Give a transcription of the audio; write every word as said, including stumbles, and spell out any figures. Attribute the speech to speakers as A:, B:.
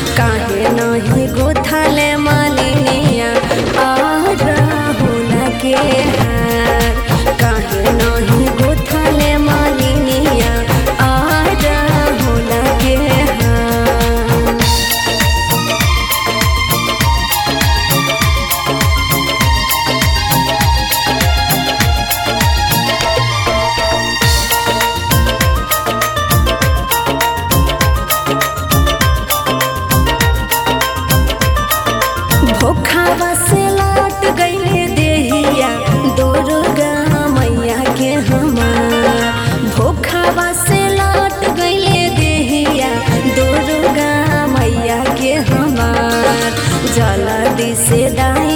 A: काहे नहीं गोथाले मालिनिया आ राहुल के हार। काहे नहीं गोथाले मालिनिया आ राहुल के हार। भोखावा से लौट गईले देहिया दुर्गा मैया के हमार। भोखावा से लौट गईले देहिया दुर्गा मैया के हमार। जल्दी से दाई